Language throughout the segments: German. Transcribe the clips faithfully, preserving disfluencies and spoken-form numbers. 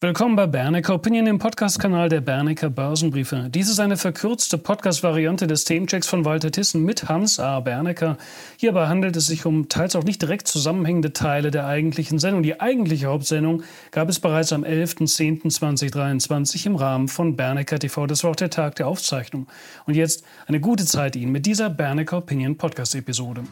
Willkommen bei Bernecker Opinion, dem Podcast-Kanal der Bernecker Börsenbriefe. Dies ist eine verkürzte Podcast-Variante des Themenchecks von Walter Thyssen mit Hans A. Bernecker. Hierbei handelt es sich um teils auch nicht direkt zusammenhängende Teile der eigentlichen Sendung. Die eigentliche Hauptsendung gab es bereits am elften zehnten zweitausenddreiundzwanzig im Rahmen von Bernecker T V. Das war auch der Tag der Aufzeichnung. Und jetzt eine gute Zeit Ihnen mit dieser Bernecker Opinion Podcast-Episode.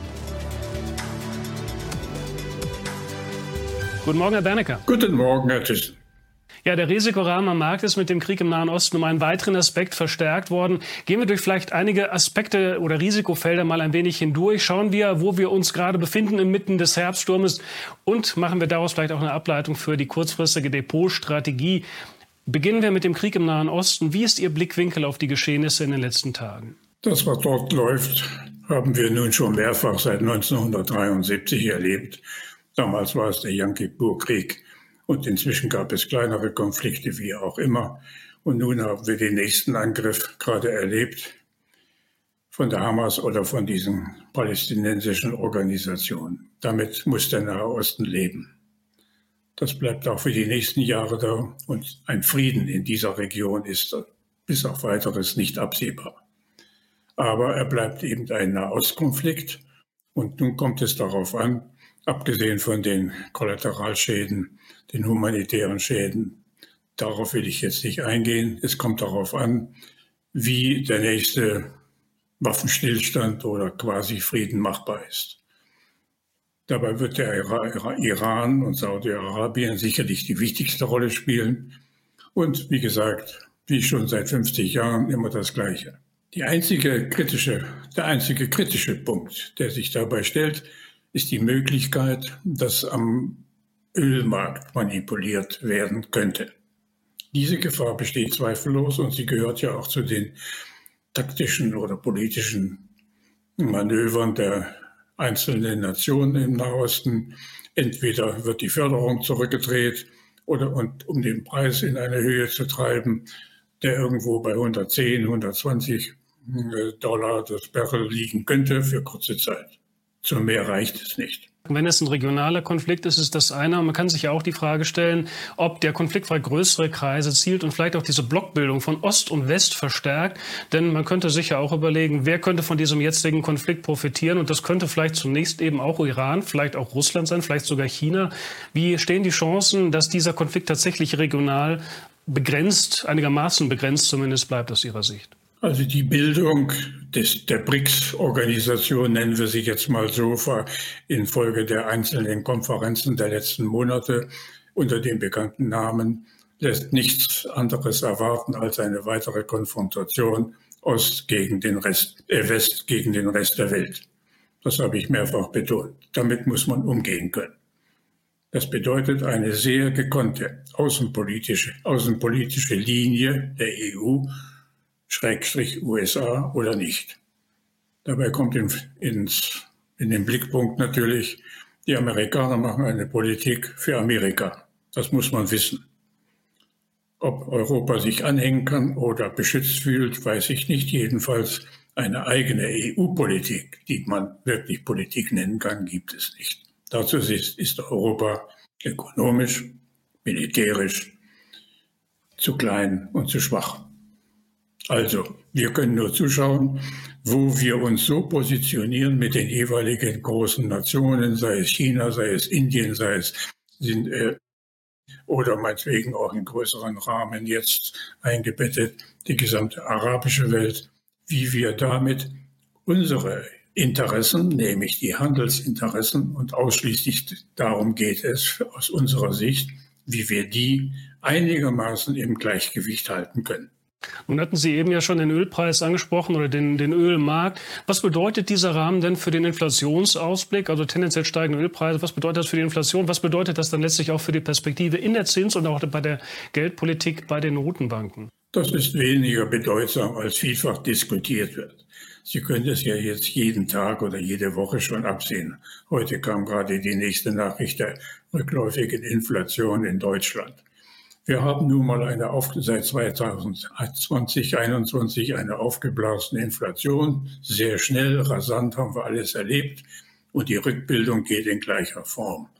Guten Morgen, Herr Bernecker. Guten Morgen, Herr Thyssen. Ja, der Risikorahmen am Markt ist mit dem Krieg im Nahen Osten um einen weiteren Aspekt verstärkt worden. Gehen wir durch vielleicht einige Aspekte oder Risikofelder mal ein wenig hindurch. Schauen wir, wo wir uns gerade befinden inmitten des Herbststurmes und machen wir daraus vielleicht auch eine Ableitung für die kurzfristige Depotstrategie. Beginnen wir mit dem Krieg im Nahen Osten. Wie ist Ihr Blickwinkel auf die Geschehnisse in den letzten Tagen? Das, was dort läuft, haben wir nun schon mehrfach seit neunzehnhundertdreiundsiebzig erlebt. Damals war es der Yom Kippur-Krieg. Und inzwischen gab es kleinere Konflikte, wie auch immer. Und nun haben wir den nächsten Angriff gerade erlebt von der Hamas oder von diesen palästinensischen Organisationen. Damit muss der Nahe Osten leben. Das bleibt auch für die nächsten Jahre da. Und ein Frieden in dieser Region ist bis auf Weiteres nicht absehbar. Aber er bleibt eben ein Nahostkonflikt. Und nun kommt es darauf an, abgesehen von den Kollateralschäden, den humanitären Schäden, darauf will ich jetzt nicht eingehen. Es kommt darauf an, wie der nächste Waffenstillstand oder quasi Frieden machbar ist. Dabei wird der Iran und Saudi-Arabien sicherlich die wichtigste Rolle spielen. Und wie gesagt, wie schon seit fünfzig Jahren immer das Gleiche. Die einzige kritische, der einzige kritische Punkt, der sich dabei stellt, ist die Möglichkeit, dass am Ölmarkt manipuliert werden könnte. Diese Gefahr besteht zweifellos und sie gehört ja auch zu den taktischen oder politischen Manövern der einzelnen Nationen im Nahosten. Entweder wird die Förderung zurückgedreht oder und um den Preis in eine Höhe zu treiben, der irgendwo bei hundertzehn, hundertzwanzig Dollar das Barrel liegen könnte für kurze Zeit. Zu mehr reicht es nicht. Wenn es ein regionaler Konflikt ist, ist das eine. Man kann sich ja auch die Frage stellen, ob der Konflikt vielleicht größere Kreise zielt und vielleicht auch diese Blockbildung von Ost und West verstärkt. Denn man könnte sich ja auch überlegen, wer könnte von diesem jetzigen Konflikt profitieren. Und das könnte vielleicht zunächst eben auch Iran, vielleicht auch Russland sein, vielleicht sogar China. Wie stehen die Chancen, dass dieser Konflikt tatsächlich regional begrenzt, einigermaßen begrenzt zumindest bleibt aus Ihrer Sicht? Also die Bildung des, der B R I C S-Organisation, nennen wir sie jetzt mal so, infolge der einzelnen Konferenzen der letzten Monate unter dem bekannten Namen, lässt nichts anderes erwarten als eine weitere Konfrontation Ost gegen den Rest, äh West gegen den Rest der Welt. Das habe ich mehrfach betont. Damit muss man umgehen können. Das bedeutet eine sehr gekonnte außenpolitische, außenpolitische Linie der E U, Schrägstrich U S A oder nicht. Dabei kommt in, ins, in den Blickpunkt natürlich, die Amerikaner machen eine Politik für Amerika. Das muss man wissen. Ob Europa sich anhängen kann oder beschützt fühlt, weiß ich nicht. Jedenfalls eine eigene E U-Politik, die man wirklich Politik nennen kann, gibt es nicht. Dazu ist, ist Europa ökonomisch, militärisch zu klein und zu schwach. Also, wir können nur zuschauen, wo wir uns so positionieren mit den jeweiligen großen Nationen, sei es China, sei es Indien, sei es sind, äh, oder meinetwegen auch in größeren Rahmen jetzt eingebettet die gesamte arabische Welt, wie wir damit unsere Interessen, nämlich die Handelsinteressen, und ausschließlich darum geht es aus unserer Sicht, wie wir die einigermaßen im Gleichgewicht halten können. Nun hatten Sie eben ja schon den Ölpreis angesprochen oder den, den Ölmarkt. Was bedeutet dieser Rahmen denn für den Inflationsausblick, also tendenziell steigende Ölpreise? Was bedeutet das für die Inflation? Was bedeutet das dann letztlich auch für die Perspektive in der Zins- und auch bei der Geldpolitik bei den Notenbanken? Das ist weniger bedeutsam, als vielfach diskutiert wird. Sie können es ja jetzt jeden Tag oder jede Woche schon absehen. Heute kam gerade die nächste Nachricht der rückläufigen Inflation in Deutschland. Wir haben nun mal eine auf, seit zweitausendzwanzig, einundzwanzig eine aufgeblasene Inflation. Sehr schnell, rasant haben wir alles erlebt und die Rückbildung geht in gleicher Form.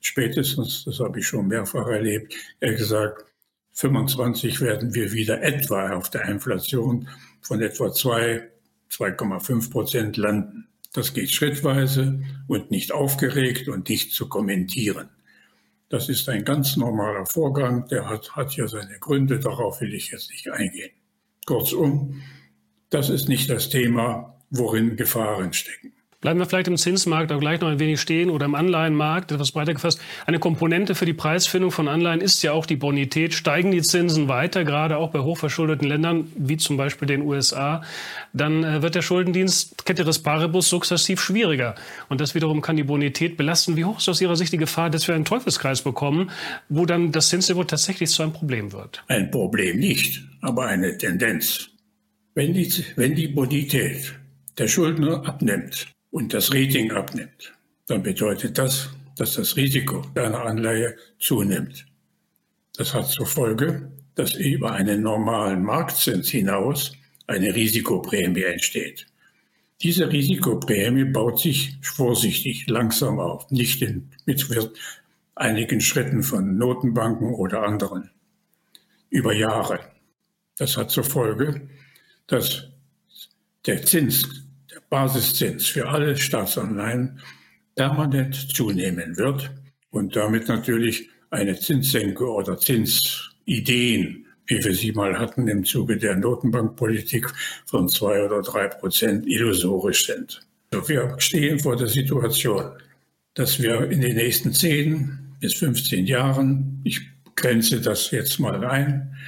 spätestens, das habe ich schon mehrfach erlebt, er hat gesagt, fünfundzwanzig werden wir wieder etwa auf der Inflation von etwa zwei, zwei Komma fünf Prozent landen. Das geht schrittweise und nicht aufgeregt und nicht zu kommentieren. Das ist ein ganz normaler Vorgang, der hat, hat ja seine Gründe, darauf will ich jetzt nicht eingehen. Kurzum, das ist nicht das Thema, worin Gefahren stecken. Bleiben wir vielleicht im Zinsmarkt auch gleich noch ein wenig stehen oder im Anleihenmarkt, etwas breiter gefasst. Eine Komponente für die Preisfindung von Anleihen ist ja auch die Bonität. Steigen die Zinsen weiter, gerade auch bei hochverschuldeten Ländern, wie zum Beispiel den U S A, dann äh, wird der Schuldendienst Ceteris Paribus sukzessiv schwieriger. Und das wiederum kann die Bonität belasten. Wie hoch ist aus Ihrer Sicht die Gefahr, dass wir einen Teufelskreis bekommen, wo dann das Zinsniveau tatsächlich zu einem Problem wird? Ein Problem nicht, aber eine Tendenz. Wenn die, wenn die Bonität der Schuldner abnimmt, und das Rating abnimmt, dann bedeutet das, dass das Risiko einer Anleihe zunimmt. Das hat zur Folge, dass über einen normalen Marktzins hinaus eine Risikoprämie entsteht. Diese Risikoprämie baut sich vorsichtig langsam auf, nicht in, mit einigen Schritten von Notenbanken oder anderen, über Jahre. Das hat zur Folge, dass der Zins, der Basiszins für alle Staatsanleihen permanent zunehmen wird und damit natürlich eine Zinssenke oder Zinsideen, wie wir sie mal hatten im Zuge der Notenbankpolitik von zwei oder drei Prozent, illusorisch sind. Also wir stehen vor der Situation, dass wir in den nächsten zehn bis fünfzehn Jahren, ich grenze das jetzt mal ein,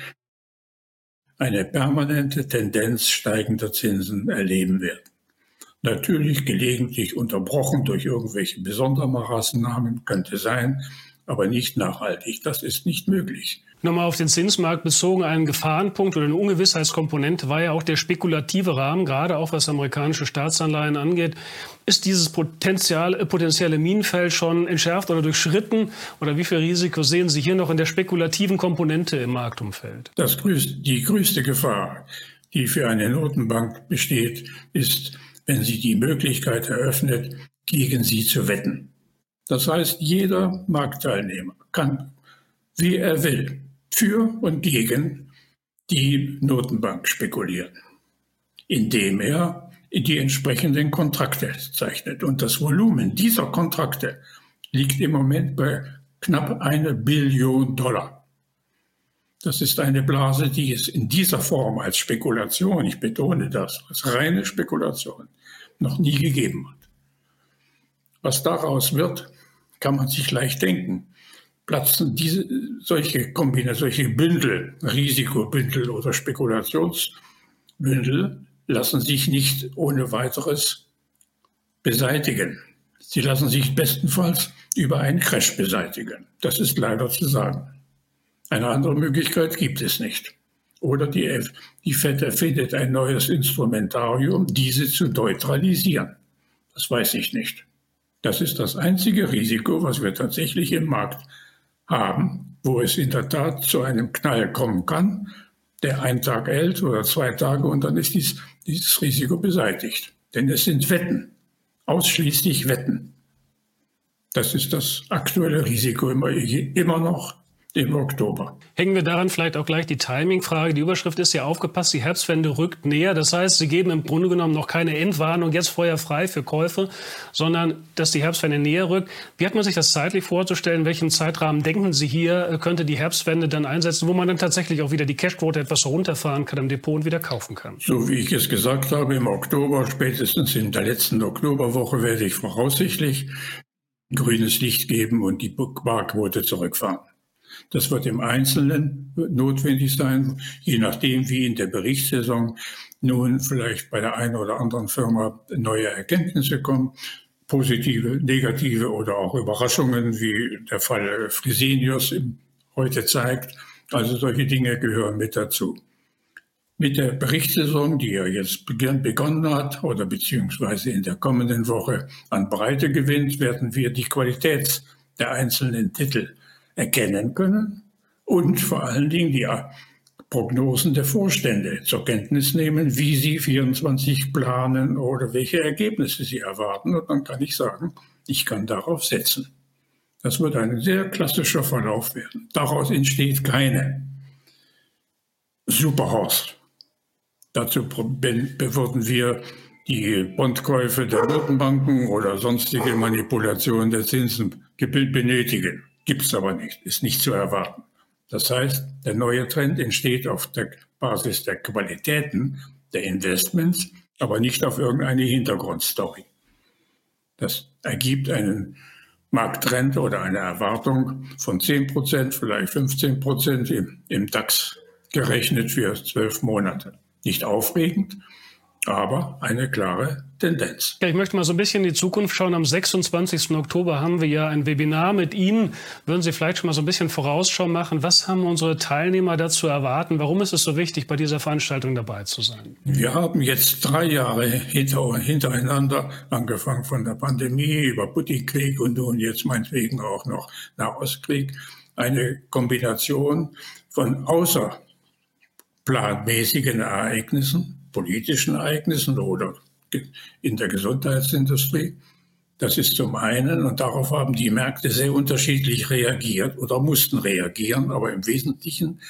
eine permanente Tendenz steigender Zinsen erleben werden. Natürlich gelegentlich unterbrochen durch irgendwelche Besondermaßnahmen, könnte sein, aber nicht nachhaltig. Das ist nicht möglich. Nochmal auf den Zinsmarkt bezogen, ein Gefahrenpunkt oder eine Ungewissheitskomponente war ja auch der spekulative Rahmen, gerade auch was amerikanische Staatsanleihen angeht. Ist dieses Potenzial, potenzielle Minenfeld schon entschärft oder durchschritten? Oder wie viel Risiko sehen Sie hier noch in der spekulativen Komponente im Marktumfeld? Das größte, die größte Gefahr, die für eine Notenbank besteht, ist, wenn sie die Möglichkeit eröffnet, gegen sie zu wetten. Das heißt, jeder Marktteilnehmer kann, wie er will, für und gegen die Notenbank spekulieren, indem er die entsprechenden Kontrakte zeichnet. Und das Volumen dieser Kontrakte liegt im Moment bei knapp eine Billion Dollar. Das ist eine Blase, die es in dieser Form als Spekulation, ich betone das, als reine Spekulation, noch nie gegeben hat. Was daraus wird, kann man sich leicht denken. Platzen diese, solche Kombinationen, solche Bündel, Risikobündel oder Spekulationsbündel, lassen sich nicht ohne weiteres beseitigen. Sie lassen sich bestenfalls über einen Crash beseitigen. Das ist leider zu sagen. Eine andere Möglichkeit gibt es nicht. Oder die, die Fed erfindet ein neues Instrumentarium, diese zu neutralisieren. Das weiß ich nicht. Das ist das einzige Risiko, was wir tatsächlich im Markt haben, wo es in der Tat zu einem Knall kommen kann, der einen Tag hält oder zwei Tage und dann ist dies, dieses Risiko beseitigt. Denn es sind Wetten, ausschließlich Wetten. Das ist das aktuelle Risiko immer, immer noch im Oktober. Hängen wir daran vielleicht auch gleich die Timing-Frage. Die Überschrift ist ja aufgepasst, die Herbstwende rückt näher. Das heißt, Sie geben im Grunde genommen noch keine Endwarnung, jetzt feuerfrei für Käufe, sondern dass die Herbstwende näher rückt. Wie hat man sich das zeitlich vorzustellen? In welchem Zeitrahmen denken Sie hier, könnte die Herbstwende dann einsetzen, wo man dann tatsächlich auch wieder die Cashquote etwas runterfahren kann im Depot und wieder kaufen kann? So wie ich es gesagt habe, im Oktober, spätestens in der letzten Oktoberwoche, werde ich voraussichtlich grünes Licht geben und die Barquote zurückfahren. Das wird im Einzelnen notwendig sein, je nachdem, wie in der Berichtssaison nun vielleicht bei der einen oder anderen Firma neue Erkenntnisse kommen, positive, negative oder auch Überraschungen, wie der Fall Fresenius heute zeigt. Also solche Dinge gehören mit dazu. Mit der Berichtssaison, die ja jetzt begonnen hat oder beziehungsweise in der kommenden Woche an Breite gewinnt, werden wir die Qualität der einzelnen Titel erkennen können und vor allen Dingen die Prognosen der Vorstände zur Kenntnis nehmen, wie sie vierundzwanzig planen oder welche Ergebnisse sie erwarten. Und dann kann ich sagen, ich kann darauf setzen. Das wird ein sehr klassischer Verlauf werden. Daraus entsteht keine Superhorst. Dazu würden wir die Bondkäufe der Notenbanken oder sonstige Manipulationen der Zinsen benötigen. Gibt es aber nicht, ist nicht zu erwarten. Das heißt, der neue Trend entsteht auf der Basis der Qualitäten der Investments, aber nicht auf irgendeine Hintergrundstory. Das ergibt einen Markttrend oder eine Erwartung von zehn Prozent, vielleicht fünfzehn Prozent im, im DAX gerechnet für zwölf Monate. Nicht aufregend, aber eine klare Tendenz. Ja, ich möchte mal so ein bisschen in die Zukunft schauen. Am sechsundzwanzigsten Oktober haben wir ja ein Webinar mit Ihnen. Würden Sie vielleicht schon mal so ein bisschen Vorausschau machen? Was haben unsere Teilnehmer dazu erwarten? Warum ist es so wichtig, bei dieser Veranstaltung dabei zu sein? Wir haben jetzt drei Jahre hinter, hintereinander, angefangen von der Pandemie über Putin-Krieg und nun jetzt meinetwegen auch noch Nahostkrieg, eine Kombination von außerplanmäßigen Ereignissen, politischen Ereignissen oder in der Gesundheitsindustrie. Das ist zum einen, und darauf haben die Märkte sehr unterschiedlich reagiert oder mussten reagieren, aber im Wesentlichen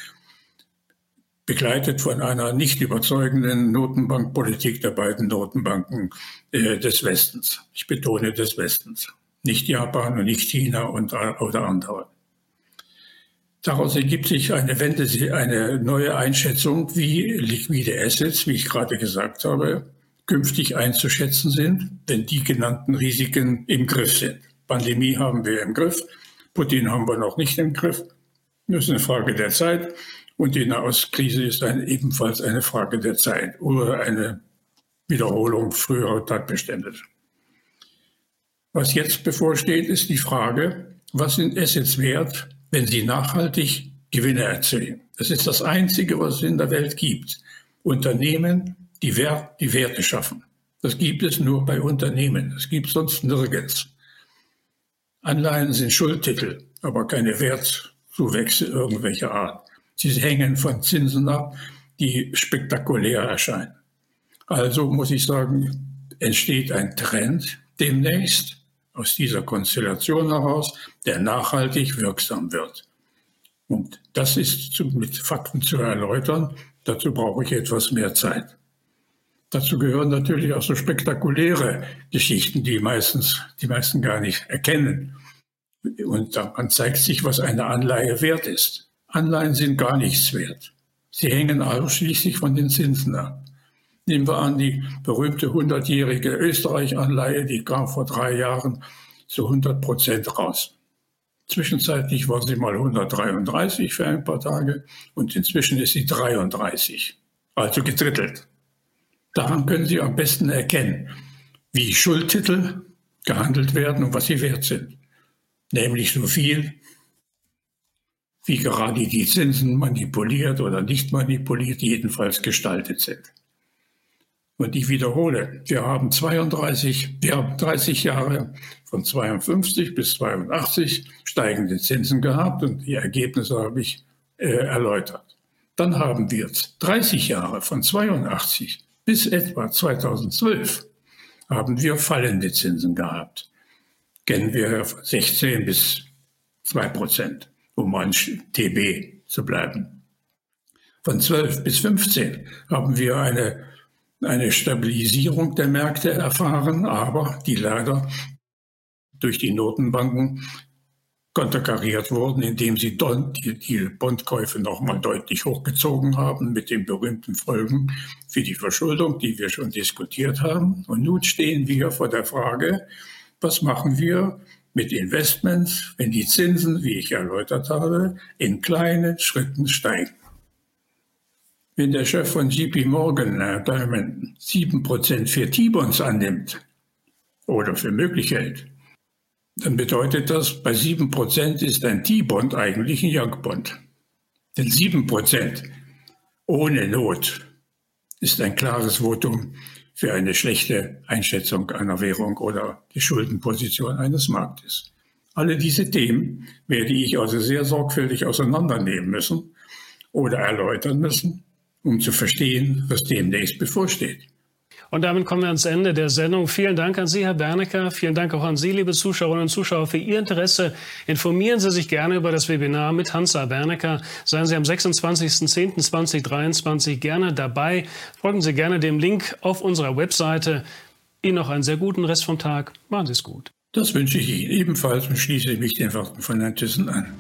begleitet von einer nicht überzeugenden Notenbankpolitik der beiden Notenbanken äh, des Westens. Ich betone des Westens, nicht Japan und nicht China und, oder andere. Daraus ergibt sich eine, Wende, eine neue Einschätzung, wie liquide Assets, wie ich gerade gesagt habe, künftig einzuschätzen sind, wenn die genannten Risiken im Griff sind. Pandemie haben wir im Griff, Putin haben wir noch nicht im Griff. Das ist eine Frage der Zeit. Und die Nahostkrise ist ein, ebenfalls eine Frage der Zeit oder eine Wiederholung früherer Tatbestände. Was jetzt bevorsteht, ist die Frage, was sind Assets wert, wenn sie nachhaltig Gewinne erzielen. Das ist das Einzige, was es in der Welt gibt. Unternehmen, die, Wert, die Werte schaffen. Das gibt es nur bei Unternehmen. Das gibt es sonst nirgends. Anleihen sind Schuldtitel, aber keine Wertzuwächse irgendwelcher Art. Sie hängen von Zinsen ab, die spektakulär erscheinen. Also muss ich sagen, entsteht ein Trend demnächst aus dieser Konstellation heraus, der nachhaltig wirksam wird. Und das ist zu, mit Fakten zu erläutern. Dazu brauche ich etwas mehr Zeit. Dazu gehören natürlich auch so spektakuläre Geschichten, die meistens die meisten gar nicht erkennen. Und daran zeigt sich, was eine Anleihe wert ist. Anleihen sind gar nichts wert. Sie hängen ausschließlich von den Zinsen ab. Nehmen wir an, die berühmte hundertjährige Österreich-Anleihe, die kam vor drei Jahren zu hundert Prozent raus. Zwischenzeitlich war sie mal hundertdreiunddreißig für ein paar Tage und inzwischen ist sie dreiunddreißig, also gedrittelt. Daran können Sie am besten erkennen, wie Schuldtitel gehandelt werden und was sie wert sind. Nämlich so viel, wie gerade die Zinsen manipuliert oder nicht manipuliert, jedenfalls gestaltet sind. Und ich wiederhole, wir haben zweiunddreißig, wir haben dreißig Jahre von zweiundfünfzig bis zweiundachtzig steigende Zinsen gehabt und die Ergebnisse habe ich äh, erläutert. Dann haben wir dreißig Jahre von zweiundachtzig bis etwa zweitausendzwölf haben wir fallende Zinsen gehabt. Kennen wir sechzehn bis zwei Prozent, um ein T B zu bleiben. Von zwölf bis fünfzehn haben wir eine eine Stabilisierung der Märkte erfahren, aber die leider durch die Notenbanken konterkariert wurden, indem sie die, die Bondkäufe nochmal deutlich hochgezogen haben mit den berühmten Folgen für die Verschuldung, die wir schon diskutiert haben. Und nun stehen wir vor der Frage, was machen wir mit Investments, wenn die Zinsen, wie ich erläutert habe, in kleinen Schritten steigen. Wenn der Chef von J P Morgan, Herr Diamond, sieben Prozent für T-Bonds annimmt oder für möglich hält, dann bedeutet das, bei sieben Prozent ist ein T-Bond eigentlich ein Junk-Bond. Denn sieben Prozent ohne Not ist ein klares Votum für eine schlechte Einschätzung einer Währung oder die Schuldenposition eines Marktes. Alle diese Themen werde ich also sehr sorgfältig auseinandernehmen müssen oder erläutern müssen, um zu verstehen, was demnächst bevorsteht. Und damit kommen wir ans Ende der Sendung. Vielen Dank an Sie, Herr Bernecker. Vielen Dank auch an Sie, liebe Zuschauerinnen und Zuschauer, für Ihr Interesse. Informieren Sie sich gerne über das Webinar mit Hans-A. Bernecker. Seien Sie am sechsundzwanzigsten zehnten zweitausenddreiundzwanzig gerne dabei. Folgen Sie gerne dem Link auf unserer Webseite. Ihnen noch einen sehr guten Rest vom Tag. Machen Sie es gut. Das wünsche ich Ihnen ebenfalls und schließe mich den Worten von Herrn Thyssen an.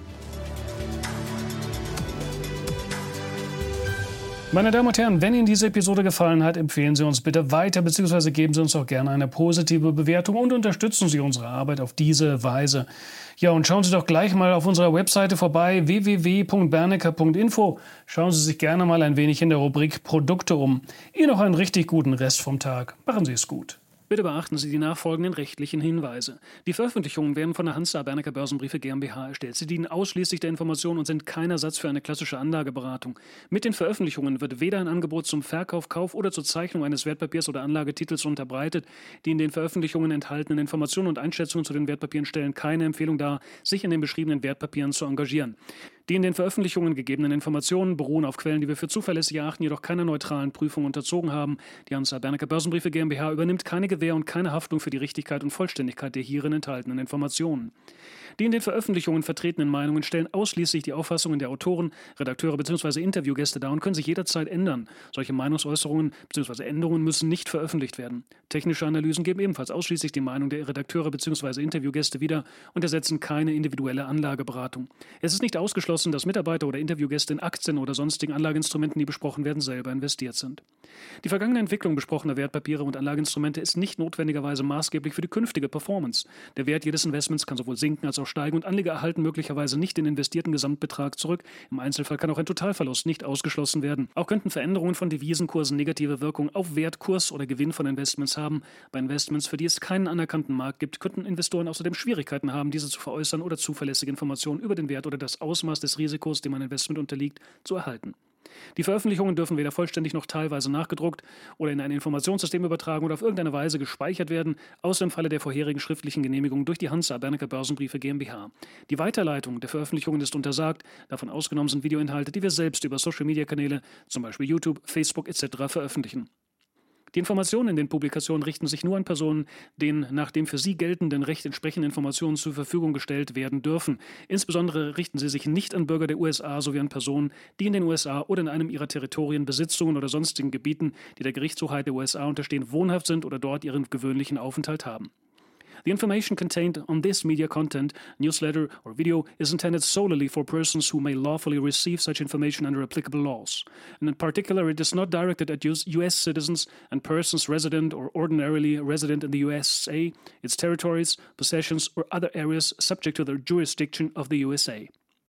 Meine Damen und Herren, wenn Ihnen diese Episode gefallen hat, empfehlen Sie uns bitte weiter, beziehungsweise geben Sie uns auch gerne eine positive Bewertung und unterstützen Sie unsere Arbeit auf diese Weise. Ja, und schauen Sie doch gleich mal auf unserer Webseite vorbei, w w w punkt bernecker punkt info. Schauen Sie sich gerne mal ein wenig in der Rubrik Produkte um. Ihnen noch einen richtig guten Rest vom Tag. Machen Sie es gut. Bitte beachten Sie die nachfolgenden rechtlichen Hinweise. Die Veröffentlichungen werden von der Hans-A. Bernecker Börsenbriefe GmbH erstellt. Sie dienen ausschließlich der Information und sind kein Ersatz für eine klassische Anlageberatung. Mit den Veröffentlichungen wird weder ein Angebot zum Verkauf, Kauf oder zur Zeichnung eines Wertpapiers oder Anlagetitels unterbreitet. Die in den Veröffentlichungen enthaltenen Informationen und Einschätzungen zu den Wertpapieren stellen keine Empfehlung dar, sich in den beschriebenen Wertpapieren zu engagieren. Die in den Veröffentlichungen gegebenen Informationen beruhen auf Quellen, die wir für zuverlässig erachten, jedoch keiner neutralen Prüfung unterzogen haben. Die Hans-A. Bernecker Börsenbriefe GmbH übernimmt keine Gewähr und keine Haftung für die Richtigkeit und Vollständigkeit der hierin enthaltenen Informationen. Die in den Veröffentlichungen vertretenen Meinungen stellen ausschließlich die Auffassungen der Autoren, Redakteure bzw. Interviewgäste dar und können sich jederzeit ändern. Solche Meinungsäußerungen bzw. Änderungen müssen nicht veröffentlicht werden. Technische Analysen geben ebenfalls ausschließlich die Meinung der Redakteure bzw. Interviewgäste wieder und ersetzen keine individuelle Anlageberatung. Es ist nicht ausgeschlossen, dass Mitarbeiter oder Interviewgäste in Aktien oder sonstigen Anlageinstrumenten, die besprochen werden, selber investiert sind. Die vergangene Entwicklung besprochener Wertpapiere und Anlageinstrumente ist nicht notwendigerweise maßgeblich für die künftige Performance. Der Wert jedes Investments kann sowohl sinken als auch steigen und Anleger erhalten möglicherweise nicht den investierten Gesamtbetrag zurück. Im Einzelfall kann auch ein Totalverlust nicht ausgeschlossen werden. Auch könnten Veränderungen von Devisenkursen negative Wirkung auf Wert, Kurs oder Gewinn von Investments haben. Bei Investments, für die es keinen anerkannten Markt gibt, könnten Investoren außerdem Schwierigkeiten haben, diese zu veräußern oder zuverlässige Informationen über den Wert oder das Ausmaß des Risikos, dem ein Investment unterliegt, zu erhalten. Die Veröffentlichungen dürfen weder vollständig noch teilweise nachgedruckt oder in ein Informationssystem übertragen oder auf irgendeine Weise gespeichert werden, außer im Falle der vorherigen schriftlichen Genehmigung durch die Hans-A. Bernecker Börsenbriefe GmbH. Die Weiterleitung der Veröffentlichungen ist untersagt, davon ausgenommen sind Videoinhalte, die wir selbst über Social-Media-Kanäle, zum Beispiel YouTube, Facebook et cetera veröffentlichen. Die Informationen in den Publikationen richten sich nur an Personen, denen nach dem für sie geltenden Recht entsprechende Informationen zur Verfügung gestellt werden dürfen. Insbesondere richten sie sich nicht an Bürger der U S A sowie an Personen, die in den U S A oder in einem ihrer Territorien, Besitzungen oder sonstigen Gebieten, die der Gerichtshoheit der U S A unterstehen, wohnhaft sind oder dort ihren gewöhnlichen Aufenthalt haben. The information contained on this media content, newsletter, or video is intended solely for persons who may lawfully receive such information under applicable laws. And in particular, it is not directed at U S citizens and persons resident or ordinarily resident in the U S A, its territories, possessions, or other areas subject to the jurisdiction of the U S A.